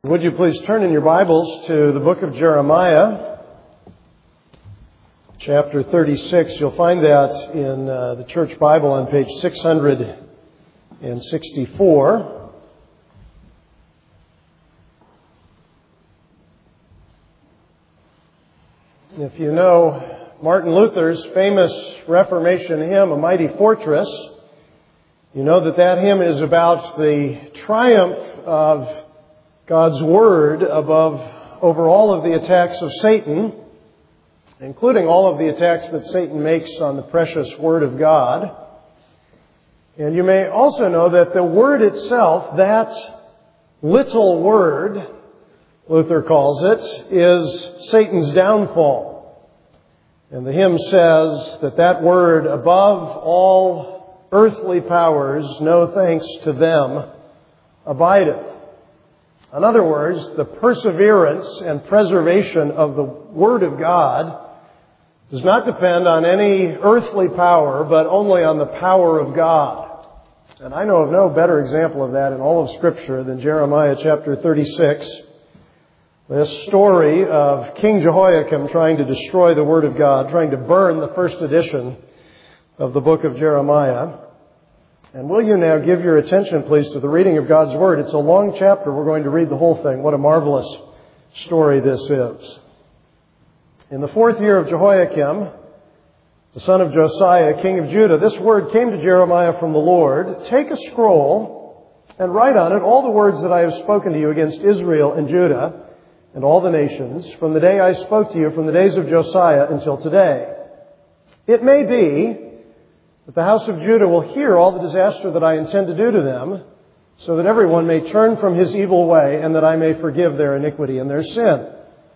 Would you please turn in your Bibles to the book of Jeremiah, chapter 36. You'll find that in the church Bible on page 664. If you know Martin Luther's famous Reformation hymn, A Mighty Fortress, you know that hymn is about the triumph of God's Word over all of the attacks of Satan, including all of the attacks that Satan makes on the precious Word of God. And you may also know that the Word itself, that little word, Luther calls it, is Satan's downfall. And the hymn says that Word, above all earthly powers, no thanks to them, abideth. In other words, the perseverance and preservation of the Word of God does not depend on any earthly power, but only on the power of God. And I know of no better example of that in all of Scripture than Jeremiah chapter 36. This story of King Jehoiakim trying to destroy the Word of God, trying to burn the first edition of the book of Jeremiah. And will you now give your attention, please, to the reading of God's Word? It's a long chapter. We're going to read the whole thing. What a marvelous story this is. In the 4th year of Jehoiakim, the son of Josiah, king of Judah, this word came to Jeremiah from the Lord. Take a scroll and write on it all the words that I have spoken to you against Israel and Judah and all the nations, from the day I spoke to you, from the days of Josiah until today. It may be that the house of Judah will hear all the disaster that I intend to do to them, so that everyone may turn from his evil way, and that I may forgive their iniquity and their sin.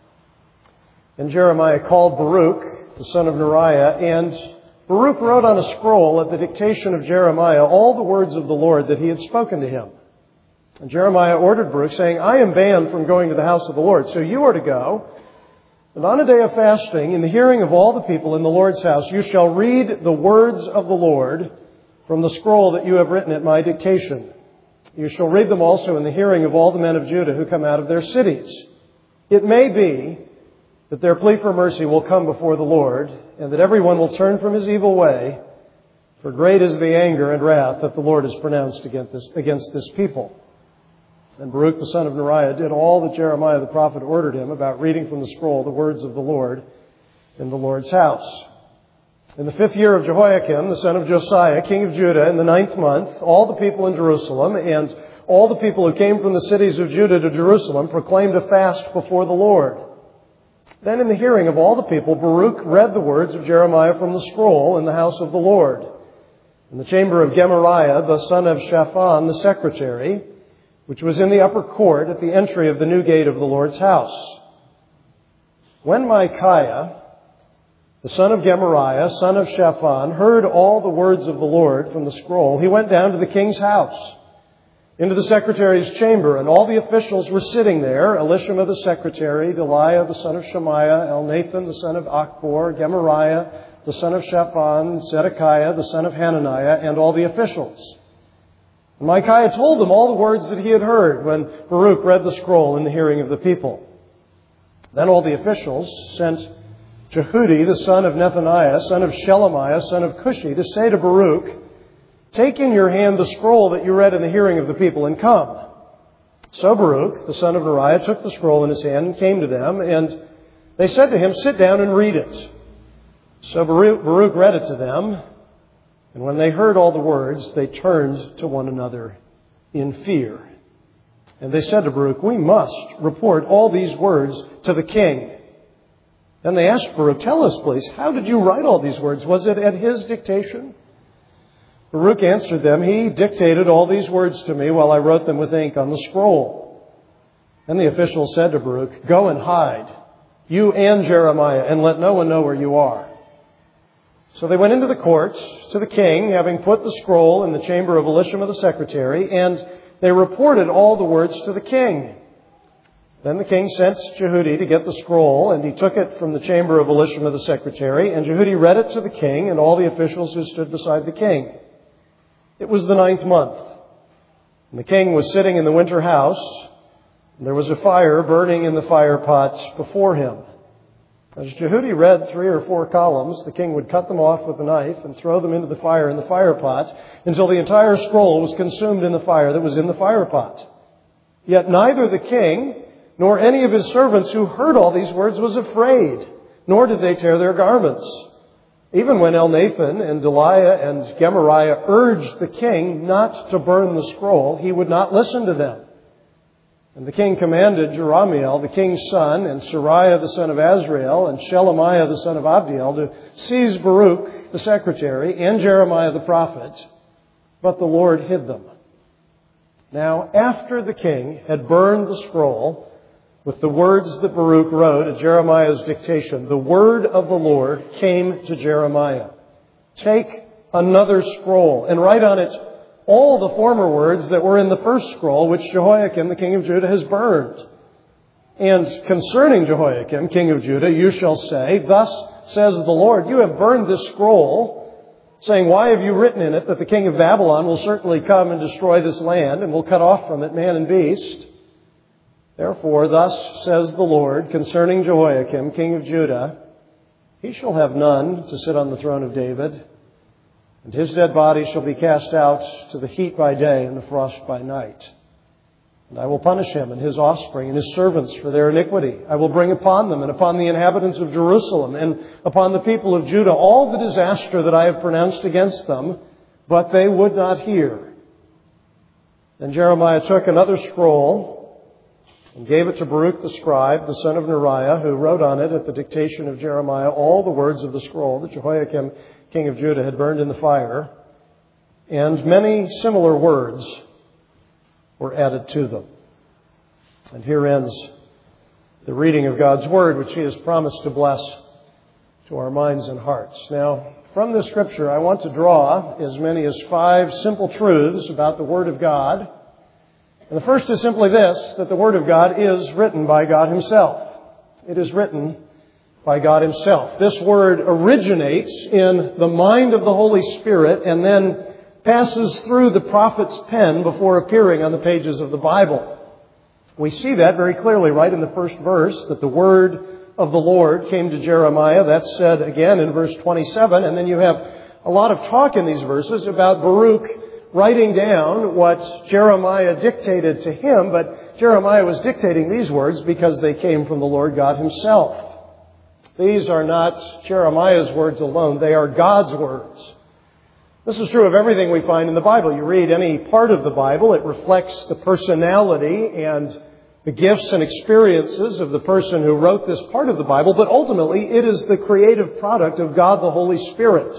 And Jeremiah called Baruch, the son of Neriah, and Baruch wrote on a scroll at the dictation of Jeremiah all the words of the Lord that he had spoken to him. And Jeremiah ordered Baruch, saying, I am banned from going to the house of the Lord, so you are to go. And on a day of fasting, in the hearing of all the people in the Lord's house, you shall read the words of the Lord from the scroll that you have written at my dictation. You shall read them also in the hearing of all the men of Judah who come out of their cities. It may be that their plea for mercy will come before the Lord, and that everyone will turn from his evil way, for great is the anger and wrath that the Lord has pronounced against this people. And Baruch the son of Neriah did all that Jeremiah the prophet ordered him about reading from the scroll the words of the Lord in the Lord's house. In the 5th year of Jehoiakim, the son of Josiah, king of Judah, in the 9th month, all the people in Jerusalem and all the people who came from the cities of Judah to Jerusalem proclaimed a fast before the Lord. Then in the hearing of all the people, Baruch read the words of Jeremiah from the scroll in the house of the Lord, in the chamber of Gemariah, the son of Shaphan, the secretary, which was in the upper court at the entry of the new gate of the Lord's house. When Micaiah, the son of Gemariah, son of Shaphan, heard all the words of the Lord from the scroll, he went down to the king's house, into the secretary's chamber, and all the officials were sitting there, Elishama the secretary, Delaiah the son of Shemaiah, Elnathan the son of Achbor, Gemariah the son of Shaphan, Zedekiah the son of Hananiah, and all the officials. And Micaiah told them all the words that he had heard when Baruch read the scroll in the hearing of the people. Then all the officials sent Jehudi, the son of Nethaniah, son of Shelemiah, son of Cushi, to say to Baruch, take in your hand the scroll that you read in the hearing of the people and come. So Baruch, the son of Neriah, took the scroll in his hand and came to them, and they said to him, sit down and read it. So Baruch read it to them. And when they heard all the words, they turned to one another in fear. And they said to Baruch, we must report all these words to the king. Then they asked Baruch, tell us, please, how did you write all these words? Was it at his dictation? Baruch answered them, he dictated all these words to me while I wrote them with ink on the scroll. Then the official said to Baruch, go and hide, you and Jeremiah, and let no one know where you are. So they went into the court to the king, having put the scroll in the chamber of Elishama the secretary, and they reported all the words to the king. Then the king sent Jehudi to get the scroll, and he took it from the chamber of Elishama the secretary, and Jehudi read it to the king and all the officials who stood beside the king. It was the 9th month, and the king was sitting in the winter house, There was a fire burning in the fire pots before him. As Jehudi read 3 or 4 columns, the king would cut them off with a knife and throw them into the fire in the fire pot until the entire scroll was consumed in the fire that was in the fire pot. Yet neither the king nor any of his servants who heard all these words was afraid, nor did they tear their garments. Even when Elnathan and Delaiah and Gemariah urged the king not to burn the scroll, he would not listen to them. And the king commanded Jerahmeel, the king's son, and Seraiah the son of Azrael, and Shelemiah the son of Abdiel to seize Baruch the secretary and Jeremiah the prophet, but the Lord hid them. Now, after the king had burned the scroll with the words that Baruch wrote at Jeremiah's dictation, the word of the Lord came to Jeremiah. Take another scroll and write on it all the former words that were in the first scroll, which Jehoiakim, the king of Judah, has burned. And concerning Jehoiakim, king of Judah, you shall say, thus says the Lord, you have burned this scroll, saying, why have you written in it that the king of Babylon will certainly come and destroy this land, and will cut off from it man and beast? Therefore, thus says the Lord, concerning Jehoiakim, king of Judah, he shall have none to sit on the throne of David, and his dead body shall be cast out to the heat by day and the frost by night. And I will punish him and his offspring and his servants for their iniquity. I will bring upon them and upon the inhabitants of Jerusalem and upon the people of Judah all the disaster that I have pronounced against them, but they would not hear. Then Jeremiah took another scroll and gave it to Baruch the scribe, the son of Neriah, who wrote on it at the dictation of Jeremiah all the words of the scroll that Jehoiakim, king of Judah, had burned in the fire, and many similar words were added to them. And here ends the reading of God's Word, which He has promised to bless to our minds and hearts. Now, from this Scripture, I want to draw as many as 5 simple truths about the Word of God. And the first is simply this, that the Word of God is written by God Himself. It is written by God Himself. This Word originates in the mind of the Holy Spirit and then passes through the prophet's pen before appearing on the pages of the Bible. We see that very clearly right in the first verse, that the word of the Lord came to Jeremiah. That's said again in verse 27. And then you have a lot of talk in these verses about Baruch writing down what Jeremiah dictated to him. But Jeremiah was dictating these words because they came from the Lord God Himself. These are not Jeremiah's words alone. They are God's words. This is true of everything we find in the Bible. You read any part of the Bible, it reflects the personality and the gifts and experiences of the person who wrote this part of the Bible, but ultimately it is the creative product of God the Holy Spirit.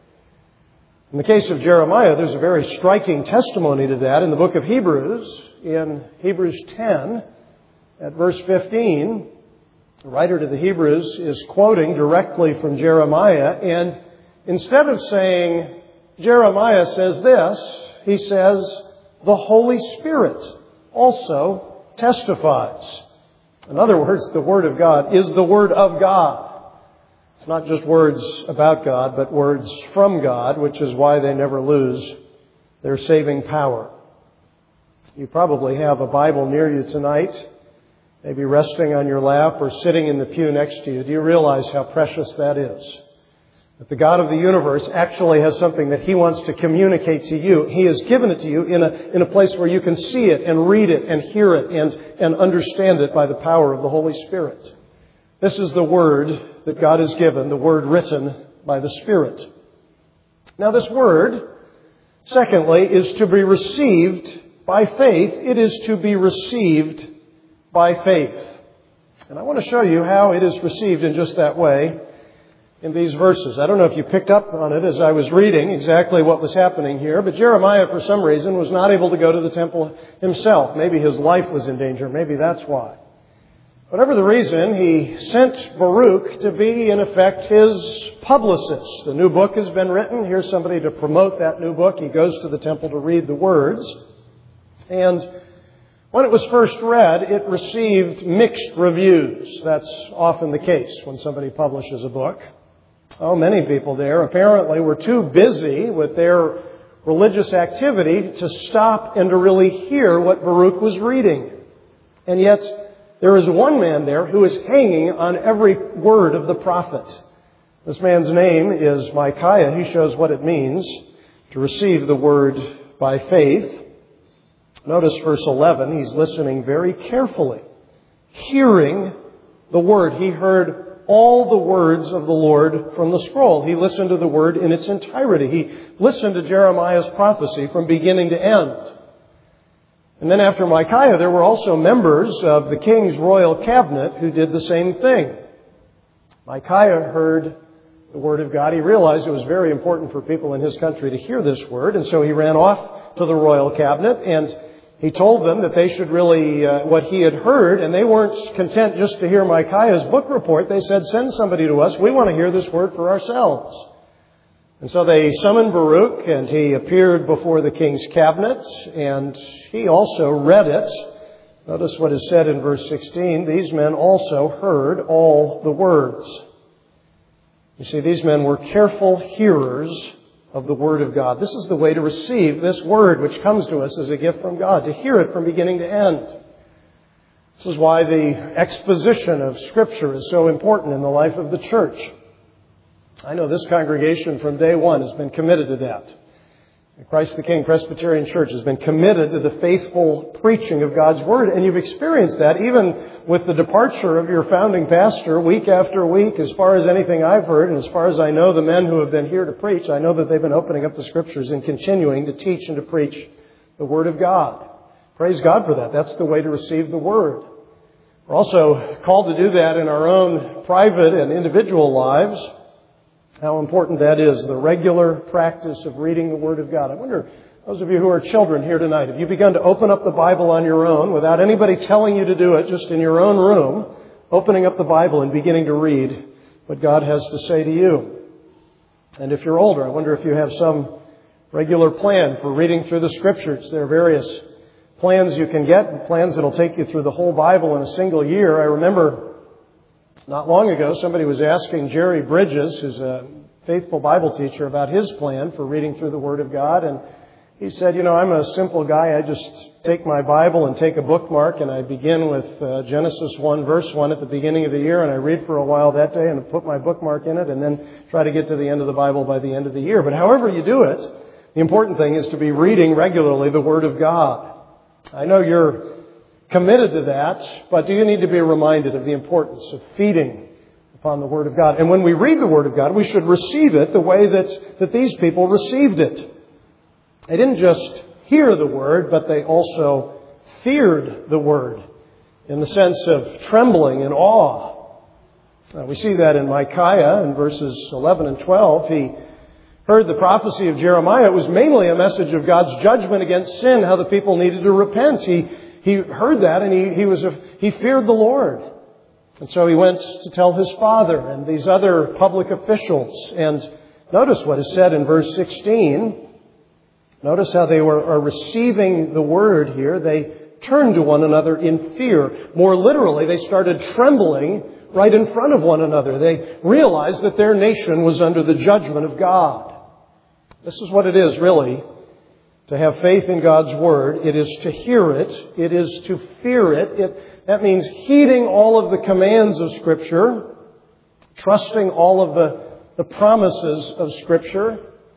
In the case of Jeremiah, there's a very striking testimony to that in the book of Hebrews. In Hebrews 10, at verse 15, the writer to the Hebrews is quoting directly from Jeremiah, and instead of saying, Jeremiah says this, he says, the Holy Spirit also testifies. In other words, the Word of God is the Word of God. It's not just words about God, but words from God, which is why they never lose their saving power. You probably have a Bible near you tonight, maybe resting on your lap or sitting in the pew next to you. Do you realize how precious that is? That the God of the universe actually has something that He wants to communicate to you. He has given it to you in a place where you can see it and read it and hear it and understand it by the power of the Holy Spirit. This is the Word that God has given, the Word written by the Spirit. Now this Word, secondly, is to be received by faith. It is to be received by faith. And I want to show you how it is received in just that way in these verses. I don't know if you picked up on it as I was reading exactly what was happening here, but Jeremiah, for some reason, was not able to go to the temple himself. Maybe his life was in danger. Maybe that's why. Whatever the reason, he sent Baruch to be, in effect, his publicist. A new book has been written. Here's somebody to promote that new book. He goes to the temple to read the words. And when it was first read, it received mixed reviews. That's often the case when somebody publishes a book. Oh, many people there apparently were too busy with their religious activity to stop and to really hear what Baruch was reading. And yet, there is one man there who is hanging on every word of the prophet. This man's name is Micaiah. He shows what it means to receive the word by faith. Notice verse 11. He's listening very carefully, hearing the word. He heard all the words of the Lord from the scroll. He listened to the word in its entirety. He listened to Jeremiah's prophecy from beginning to end. And then after Micaiah, there were also members of the king's royal cabinet who did the same thing. Micaiah heard the word of God. He realized it was very important for people in his country to hear this word. And so he ran off to the royal cabinet and he told them that they should really, what he had heard, and they weren't content just to hear Micaiah's book report. They said, send somebody to us. We want to hear this word for ourselves. And so they summoned Baruch, and he appeared before the king's cabinet, and he also read it. Notice what is said in verse 16. These men also heard all the words. You see, these men were careful hearers of the Word of God. This is the way to receive this Word which comes to us as a gift from God, to hear it from beginning to end. This is why the exposition of Scripture is so important in the life of the church. I know this congregation from day one has been committed to that. Christ the King Presbyterian Church has been committed to the faithful preaching of God's Word. And you've experienced that even with the departure of your founding pastor week after week. As far as anything I've heard, and as far as I know the men who have been here to preach, I know that they've been opening up the Scriptures and continuing to teach and to preach the Word of God. Praise God for that. That's the way to receive the Word. We're also called to do that in our own private and individual lives. How important that is, the regular practice of reading the Word of God. I wonder, those of you who are children here tonight, have you begun to open up the Bible on your own without anybody telling you to do it, just in your own room, opening up the Bible and beginning to read what God has to say to you? And if you're older, I wonder if you have some regular plan for reading through the Scriptures. There are various plans you can get, plans that will take you through the whole Bible in a single year. I remember not long ago, somebody was asking Jerry Bridges, who's a faithful Bible teacher, about his plan for reading through the Word of God. And he said, I'm a simple guy. I just take my Bible and take a bookmark, and I begin with Genesis 1, verse 1 at the beginning of the year, and I read for a while that day and put my bookmark in it, and then try to get to the end of the Bible by the end of the year. But however you do it, the important thing is to be reading regularly the Word of God. I know you're committed to that, but do you need to be reminded of the importance of feeding upon the Word of God? And when we read the Word of God, we should receive it the way that these people received it. They didn't just hear the Word, but they also feared the Word in the sense of trembling and awe. We see that in Micaiah in verses 11 and 12. He heard the prophecy of Jeremiah. It was mainly a message of God's judgment against sin, how the people needed to repent. He heard that and he feared the Lord. And so he went to tell his father and these other public officials. And notice what is said in verse 16. Notice how they are receiving the word here. They turned to one another in fear. More literally, they started trembling right in front of one another. They realized that their nation was under the judgment of God. This is what it is, really. To have faith in God's Word, it is to hear it. It is to fear it. That means heeding all of the commands of Scripture, trusting all of the promises of Scripture.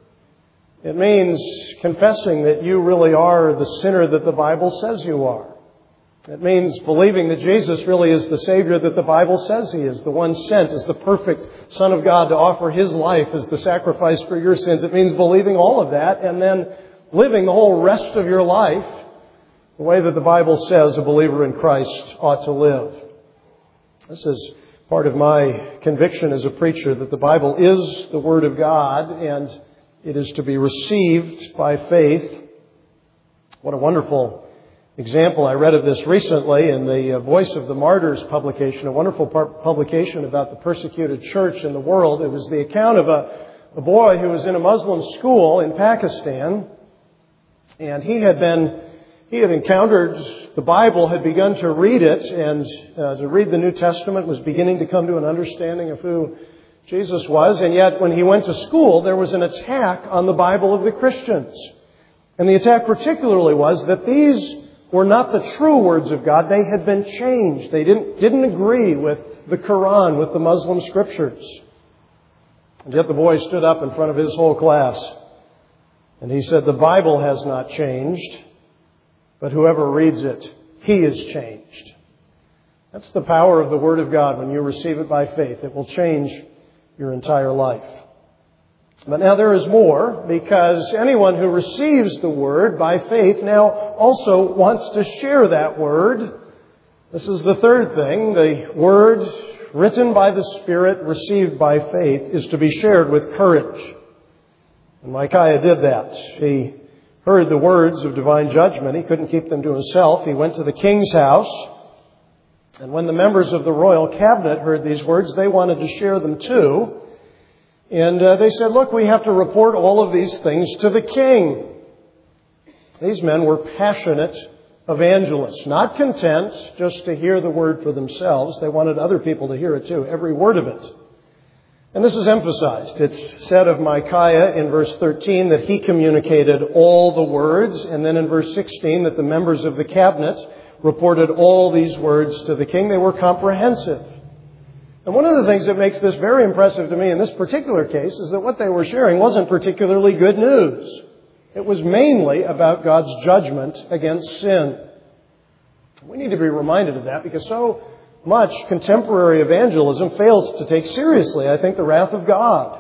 It means confessing that you really are the sinner that the Bible says you are. It means believing that Jesus really is the Savior that the Bible says He is, the one sent as the perfect Son of God to offer His life as the sacrifice for your sins. It means believing all of that and then living the whole rest of your life the way that the Bible says a believer in Christ ought to live. This is part of my conviction as a preacher that the Bible is the Word of God and it is to be received by faith. What a wonderful example. I read of this recently in the Voice of the Martyrs publication, a wonderful publication about the persecuted church in the world. It was the account of a boy who was in a Muslim school in Pakistan. And he had encountered the Bible, had begun to read it, and to read the New Testament, was beginning to come to an understanding of who Jesus was. And yet, when he went to school, there was an attack on the Bible of the Christians. And the attack particularly was that these were not the true words of God. They had been changed. They didn't agree with the Quran, with the Muslim scriptures. And yet the boy stood up in front of his whole class and he said, "The Bible has not changed, but whoever reads it, he is changed." That's the power of the Word of God. When you receive it by faith, it will change your entire life. But now there is more, because anyone who receives the Word by faith now also wants to share that Word. This is the third thing. The Word written by the Spirit, received by faith, is to be shared with courage. And Micaiah did that. He heard the words of divine judgment. He couldn't keep them to himself. He went to the king's house. And when the members of the royal cabinet heard these words, they wanted to share them too. And they said, "Look, we have to report all of these things to the king." These men were passionate evangelists, not content just to hear the word for themselves. They wanted other people to hear it too, every word of it. And this is emphasized. It's said of Micaiah in verse 13 that he communicated all the words, and then in verse 16 that the members of the cabinet reported all these words to the king. They were comprehensive. And one of the things that makes this very impressive to me in this particular case is that what they were sharing wasn't particularly good news. It was mainly about God's judgment against sin. We need to be reminded of that, because so much contemporary evangelism fails to take seriously, I think, the wrath of God.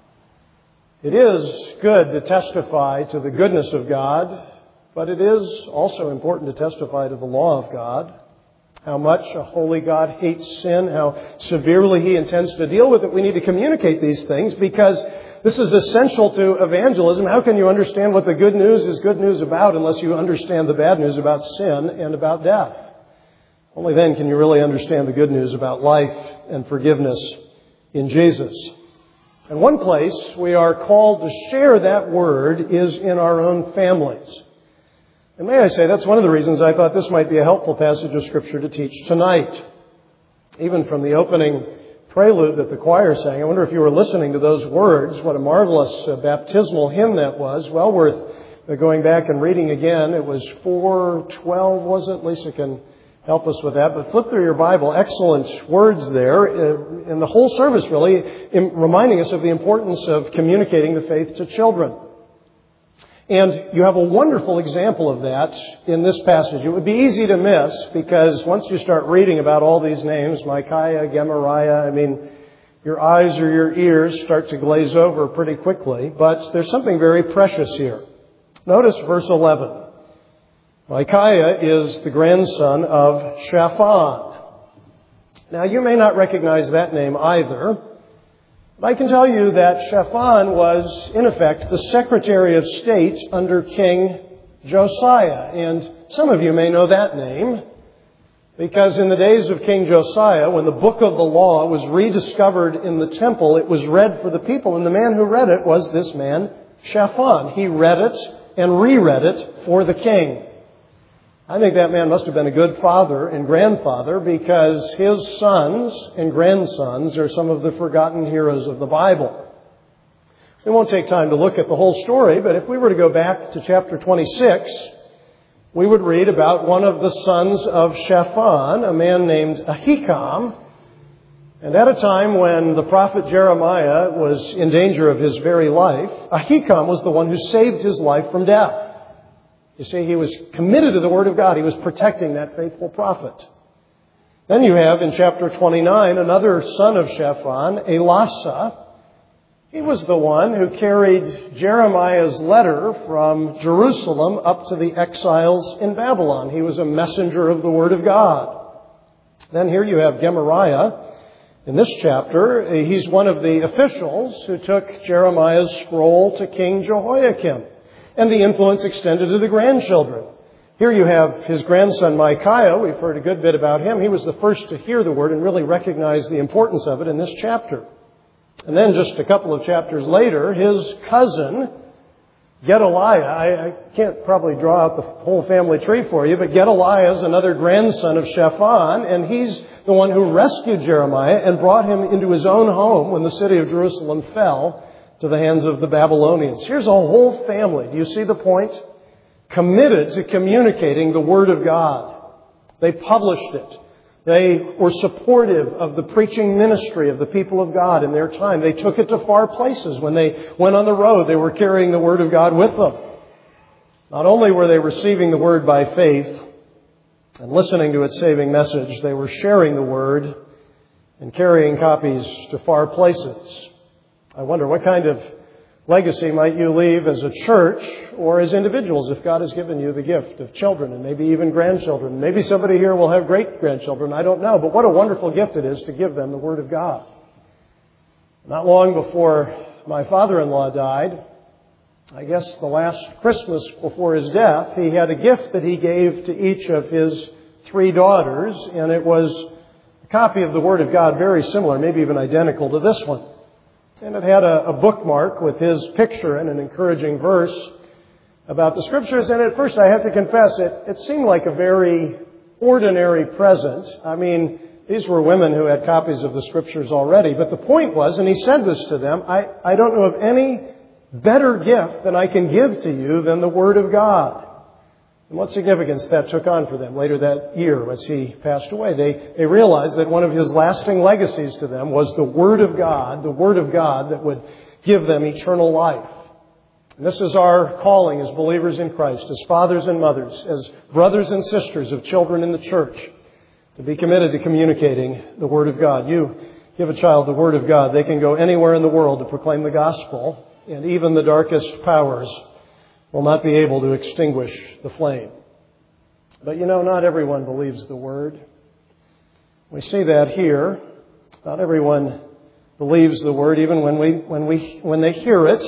It is good to testify to the goodness of God, but it is also important to testify to the law of God. How much a holy God hates sin, how severely He intends to deal with it. We need to communicate these things because this is essential to evangelism. How can you understand what the good news is good news about unless you understand the bad news about sin and about death? Only then can you really understand the good news about life and forgiveness in Jesus. And one place we are called to share that word is in our own families. And may I say, that's one of the reasons I thought this might be a helpful passage of Scripture to teach tonight. Even from the opening prelude that the choir sang, I wonder if you were listening to those words. What a marvelous baptismal hymn that was. Well worth going back and reading again. It was 4:12, was it? Lisa can help us with that. But flip through your Bible. Excellent words there. In the whole service, really, reminding us of the importance of communicating the faith to children. And you have a wonderful example of that in this passage. It would be easy to miss because once you start reading about all these names, Micaiah, Gemariah, your eyes or your ears start to glaze over pretty quickly. But there's something very precious here. Notice verse 11. Micaiah is the grandson of Shaphan. Now, you may not recognize that name either. But I can tell you that Shaphan was, in effect, the Secretary of State under King Josiah. And some of you may know that name because in the days of King Josiah, when the book of the law was rediscovered in the temple, it was read for the people. And the man who read it was this man, Shaphan. He read it and reread it for the king. I think that man must have been a good father and grandfather because his sons and grandsons are some of the forgotten heroes of the Bible. We won't take time to look at the whole story, but if we were to go back to chapter 26, we would read about one of the sons of Shaphan, a man named Ahikam. And at a time when the prophet Jeremiah was in danger of his very life, Ahikam was the one who saved his life from death. You see, he was committed to the Word of God. He was protecting that faithful prophet. Then you have in chapter 29 another son of Shaphan, Elasah. He was the one who carried Jeremiah's letter from Jerusalem up to the exiles in Babylon. He was a messenger of the Word of God. Then here you have Gemariah. In this chapter, he's one of the officials who took Jeremiah's scroll to King Jehoiakim. And the influence extended to the grandchildren. Here you have his grandson Micaiah. We've heard a good bit about him. He was the first to hear the word and really recognize the importance of it in this chapter. And then just a couple of chapters later, his cousin, Gedaliah. I can't probably draw out the whole family tree for you, but Gedaliah is another grandson of Shaphan, and he's the one who rescued Jeremiah and brought him into his own home when the city of Jerusalem fell to the hands of the Babylonians. Here's a whole family. Do you see the point? committed to communicating the Word of God. They published it. They were supportive of the preaching ministry of the people of God in their time. They took it to far places. When they went on the road, they were carrying the Word of God with them. Not only were they receiving the Word by faith and listening to its saving message, they were sharing the Word and carrying copies to far places. I wonder, what kind of legacy might you leave as a church or as individuals if God has given you the gift of children and maybe even grandchildren? Maybe somebody here will have great-grandchildren. I don't know. But what a wonderful gift it is to give them the Word of God. Not long before my father-in-law died, I guess the last Christmas before his death, he had a gift that he gave to each of his 3 daughters, and it was a copy of the Word of God, very similar, maybe even identical to this one. And it had a bookmark with his picture and an encouraging verse about the Scriptures. And at first, I have to confess, it seemed like a very ordinary present. I mean, these were women who had copies of the Scriptures already. But the point was, and he said this to them, I don't know of any better gift that I can give to you than the Word of God. And what significance that took on for them later that year as he passed away. They realized that one of his lasting legacies to them was the Word of God that would give them eternal life. And this is our calling as believers in Christ, as fathers and mothers, as brothers and sisters of children in the church, to be committed to communicating the Word of God. You give a child the Word of God, they can go anywhere in the world to proclaim the gospel, and even the darkest powers will not be able to extinguish the flame. But not everyone believes the Word. We see that here. Not everyone believes the Word, even when they hear it.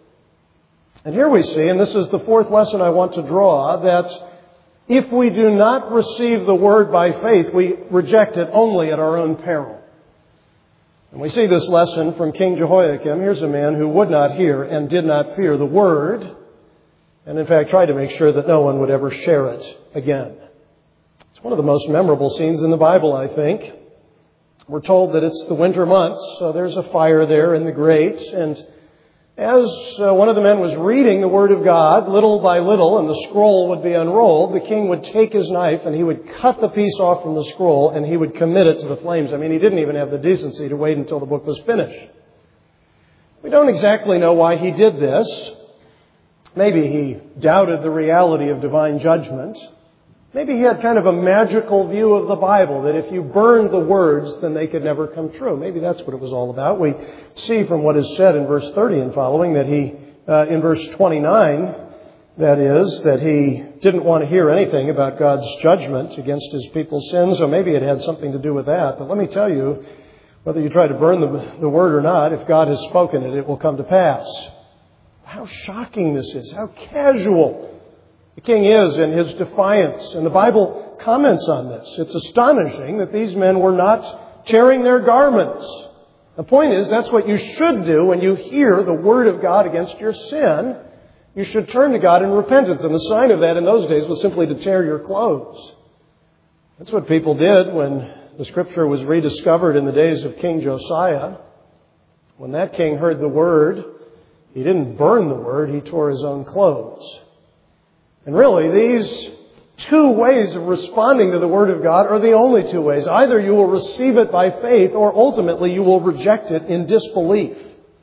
And here we see, and this is the 4th lesson I want to draw, that if we do not receive the Word by faith, we reject it only at our own peril. And we see this lesson from King Jehoiakim. Here's a man who would not hear and did not fear the Word, and in fact tried to make sure that no one would ever share it again. It's one of the most memorable scenes in the Bible, I think. We're told that it's the winter months, so there's a fire there in the grate, and as one of the men was reading the Word of God, little by little, and the scroll would be unrolled, the king would take his knife and he would cut the piece off from the scroll and he would commit it to the flames. I mean, he didn't even have the decency to wait until the book was finished. We don't exactly know why he did this. Maybe he doubted the reality of divine judgment. Maybe he had kind of a magical view of the Bible, that if you burned the words, then they could never come true. Maybe that's what it was all about. We see from what is said in verse 30 and following that he, in verse 29, that is, that he didn't want to hear anything about God's judgment against his people's sins, or maybe it had something to do with that. But let me tell you, whether you try to burn the word or not, if God has spoken it, it will come to pass. How shocking this is. How casual the king is in his defiance. And the Bible comments on this. It's astonishing that these men were not tearing their garments. The point is, that's what you should do when you hear the Word of God against your sin. You should turn to God in repentance. And the sign of that in those days was simply to tear your clothes. That's what people did when the Scripture was rediscovered in the days of King Josiah. When that king heard the Word, he didn't burn the Word, he tore his own clothes. And really, these 2 ways of responding to the Word of God are the only 2 ways. Either you will receive it by faith, or ultimately you will reject it in disbelief.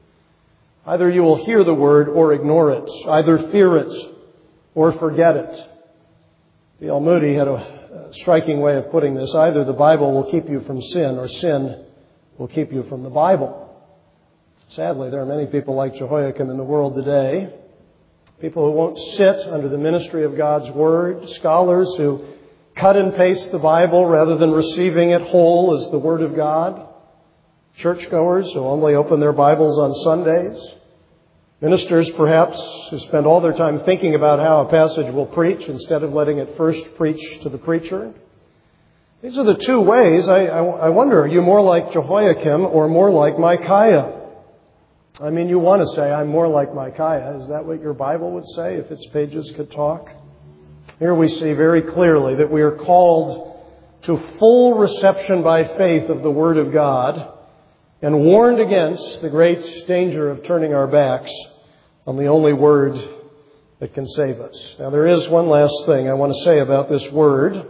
Either you will hear the Word or ignore it. Either fear it or forget it. D.L. Moody had a striking way of putting this. Either the Bible will keep you from sin, or sin will keep you from the Bible. Sadly, there are many people like Jehoiakim in the world today. People who won't sit under the ministry of God's Word. Scholars who cut and paste the Bible rather than receiving it whole as the Word of God. Churchgoers who only open their Bibles on Sundays. Ministers, perhaps, who spend all their time thinking about how a passage will preach instead of letting it first preach to the preacher. These are the 2 ways. I wonder, are you more like Jehoiakim or more like Micaiah? I mean, you want to say, I'm more like Micaiah. Is that what your Bible would say if its pages could talk? Here we see very clearly that we are called to full reception by faith of the Word of God, and warned against the great danger of turning our backs on the only Word that can save us. Now, there is one last thing I want to say about this Word.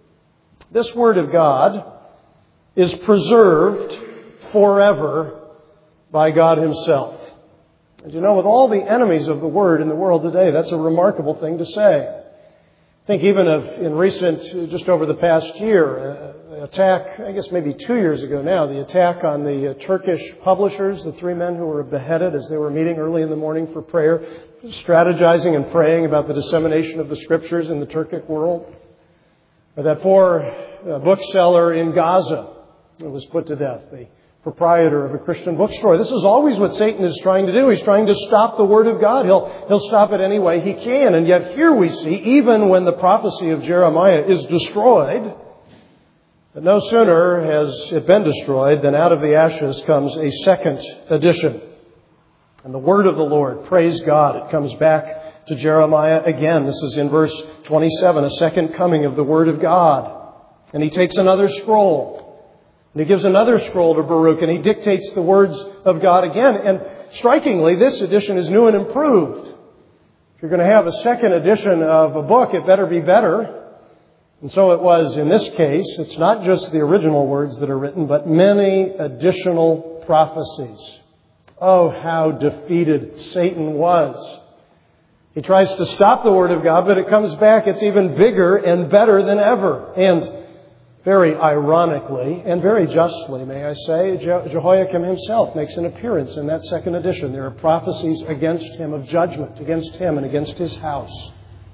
This Word of God is preserved forever by God Himself. As you know, with all the enemies of the Word in the world today, that's a remarkable thing to say. Think even of, in recent, just over the past year, attack, I guess maybe 2 years ago now, the attack on the Turkish publishers, the 3 men who were beheaded as they were meeting early in the morning for prayer, strategizing and praying about the dissemination of the Scriptures in the Turkic world. Or that poor bookseller in Gaza who was put to death, the proprietor of a Christian bookstore. This is always what Satan is trying to do. He's trying to stop the Word of God. He'll stop it any way he can. And yet here we see, even when the prophecy of Jeremiah is destroyed, that no sooner has it been destroyed than out of the ashes comes a second edition. And the Word of the Lord, praise God, it comes back to Jeremiah again. This is in verse 27, a second coming of the Word of God. And he takes another scroll. And he gives another scroll to Baruch, and he dictates the words of God again. And strikingly, this edition is new and improved. If you're going to have a second edition of a book, it better be better. And so it was in this case. It's not just the original words that are written, but many additional prophecies. Oh, how defeated Satan was. He tries to stop the Word of God, but it comes back. It's even bigger and better than ever. And very ironically, and very justly, may I say, Jehoiakim himself makes an appearance in that second edition. There are prophecies against him of judgment, against him and against his house.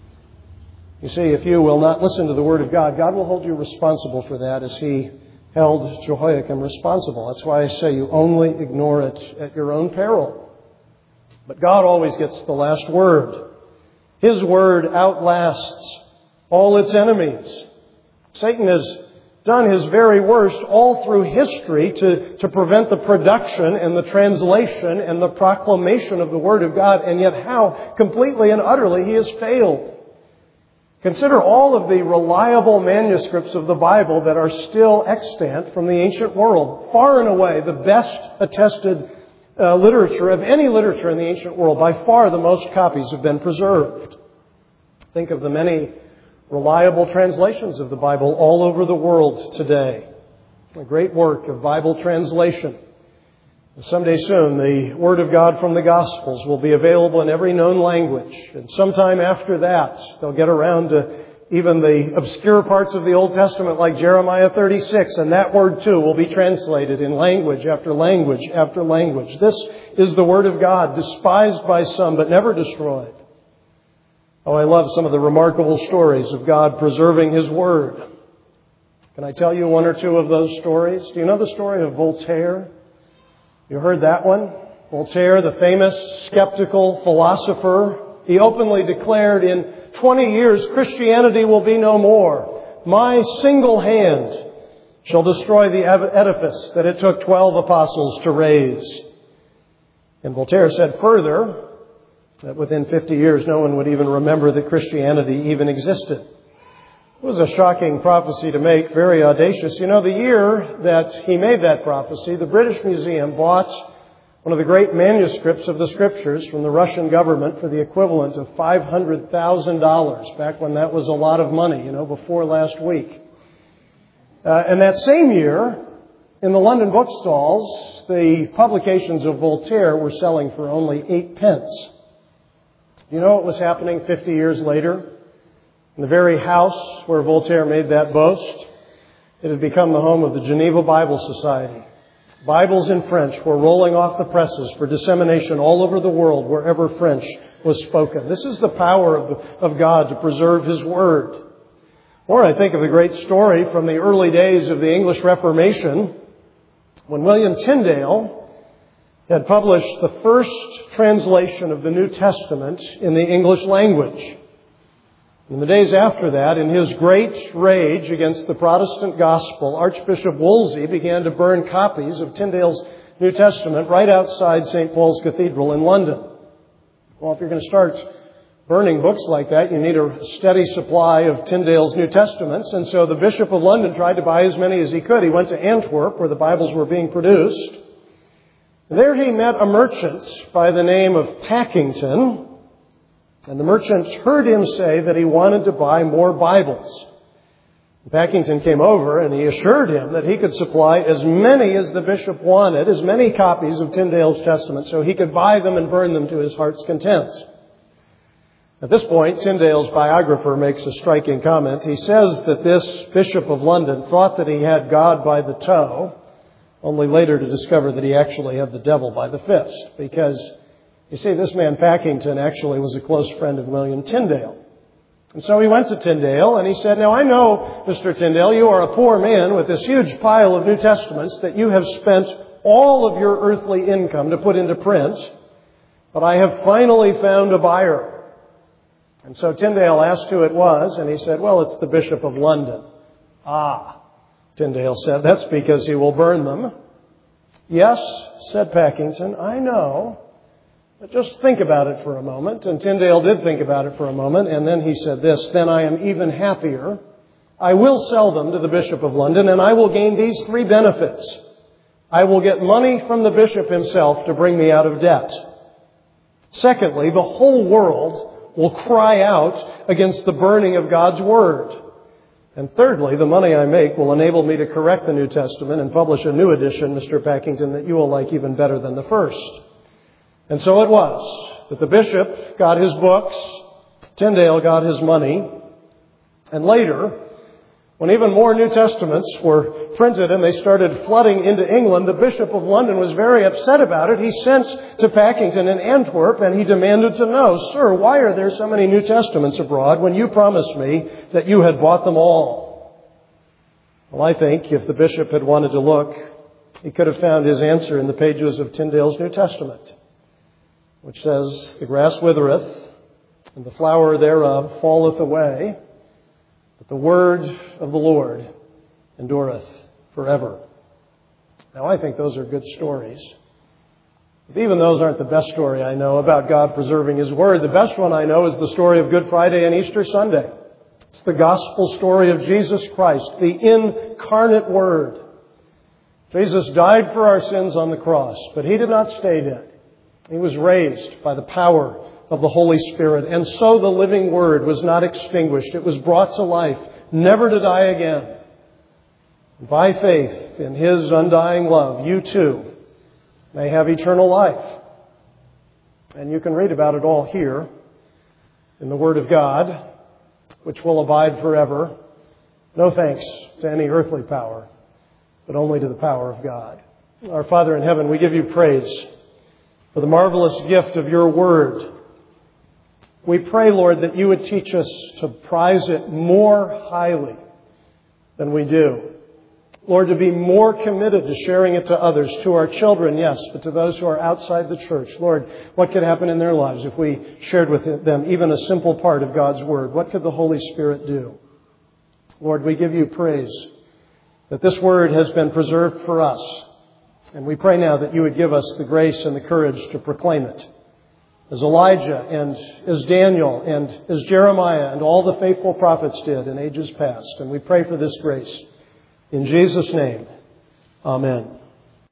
You see, if you will not listen to the Word of God, God will hold you responsible for that as He held Jehoiakim responsible. That's why I say you only ignore it at your own peril. But God always gets the last word. His Word outlasts all its enemies. Satan has done his very worst all through history to prevent the production and the translation and the proclamation of the Word of God, and yet how completely and utterly he has failed. Consider all of the reliable manuscripts of the Bible that are still extant from the ancient world. Far and away the best attested literature of any literature in the ancient world. By far the most copies have been preserved. Think of the many reliable translations of the Bible all over the world today. A great work of Bible translation. And someday soon, the Word of God from the Gospels will be available in every known language. And sometime after that, they'll get around to even the obscure parts of the Old Testament like Jeremiah 36. And that word too will be translated in language after language after language. This is the Word of God, despised by some but never destroyed. Oh, I love some of the remarkable stories of God preserving His Word. Can I tell you one or two of those stories? Do you know the story of Voltaire? You heard that one? Voltaire, the famous skeptical philosopher, he openly declared, in 20 years Christianity will be no more. My single hand shall destroy the edifice that it took 12 apostles to raise. And Voltaire said further that within 50 years no one would even remember that Christianity even existed. It was a shocking prophecy to make, very audacious. You know, the year that he made that prophecy, the British Museum bought one of the great manuscripts of the Scriptures from the Russian government for the equivalent of $500,000, back when that was a lot of money, before last week. And that same year, in the London bookstalls, the publications of Voltaire were selling for only 8 pence. You know what was happening 50 years later? In the very house where Voltaire made that boast, it had become the home of the Geneva Bible Society. Bibles in French were rolling off the presses for dissemination all over the world wherever French was spoken. This is the power of God to preserve His Word. Or I think of a great story from the early days of the English Reformation when William Tyndale had published the first translation of the New Testament in the English language. In the days after that, in his great rage against the Protestant gospel, Archbishop Wolsey began to burn copies of Tyndale's New Testament right outside St. Paul's Cathedral in London. Well, if you're going to start burning books like that, you need a steady supply of Tyndale's New Testaments. And so the Bishop of London tried to buy as many as he could. He went to Antwerp, where the Bibles were being produced. There he met a merchant by the name of Packington. And the merchant heard him say that he wanted to buy more Bibles. Packington came over and he assured him that he could supply as many as the bishop wanted, as many copies of Tyndale's Testament, so he could buy them and burn them to his heart's content. At this point, Tyndale's biographer makes a striking comment. He says that this Bishop of London thought that he had God by the toe, only later to discover that he actually had the devil by the fist. Because, you see, this man Packington actually was a close friend of William Tyndale. And so he went to Tyndale and he said, "Now I know, Mr. Tyndale, you are a poor man with this huge pile of New Testaments that you have spent all of your earthly income to put into print, but I have finally found a buyer." And so Tyndale asked who it was, and he said, "Well, it's the Bishop of London." "Ah," Tyndale said, "that's because he will burn them." "Yes," said Packington, "I know. But just think about it for a moment." And Tyndale did think about it for a moment, and then he said this, "Then I am even happier. I will sell them to the Bishop of London, and I will gain these three benefits. I will get money from the bishop himself to bring me out of debt. Secondly, the whole world will cry out against the burning of God's Word. And thirdly, the money I make will enable me to correct the New Testament and publish a new edition, Mr. Packington, that you will like even better than the first." And so it was that the bishop got his books, Tyndale got his money, and later, when even more New Testaments were printed and they started flooding into England, the Bishop of London was very upset about it. He sent to Packington in Antwerp and he demanded to know, "Sir, why are there so many New Testaments abroad when you promised me that you had bought them all?" Well, I think if the bishop had wanted to look, he could have found his answer in the pages of Tyndale's New Testament, which says, "The grass withereth, and the flower thereof falleth away, but the word of the Lord endureth forever." Now, I think those are good stories. But even those aren't the best story I know about God preserving His Word. The best one I know is the story of Good Friday and Easter Sunday. It's the gospel story of Jesus Christ, the incarnate Word. Jesus died for our sins on the cross, but He did not stay dead. He was raised by the power of the Holy Spirit. And so the living Word was not extinguished. It was brought to life, never to die again. By faith in His undying love, you too may have eternal life. And you can read about it all here in the Word of God, which will abide forever. No thanks to any earthly power, but only to the power of God. Our Father in heaven, we give you praise for the marvelous gift of your Word. We pray, Lord, that you would teach us to prize it more highly than we do. Lord, to be more committed to sharing it to others, to our children, yes, but to those who are outside the church. Lord, what could happen in their lives if we shared with them even a simple part of God's Word? What could the Holy Spirit do? Lord, we give you praise that this Word has been preserved for us. And we pray now that you would give us the grace and the courage to proclaim it, as Elijah and as Daniel and as Jeremiah and all the faithful prophets did in ages past. And we pray for this grace. In Jesus' name, amen.